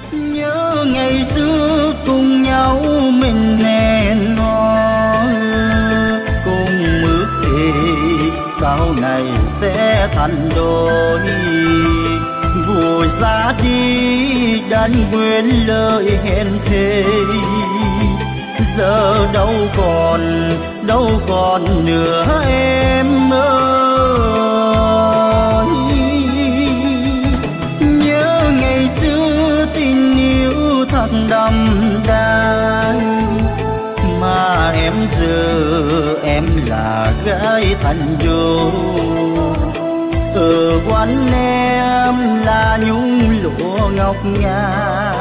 Nhớ ngày xưa cùng nhau mình hẹn hò, cùng ước thề sau này sẽ thành đôi. Vội xa đi đánh quên lời hẹn thề, giờ đâu còn nữa em ơi. Nhớ ngày xưa tình yêu thật đậm đà, mà em giờ em là gái thành đô. Ở quán em là nhung lụa ngọc ngà,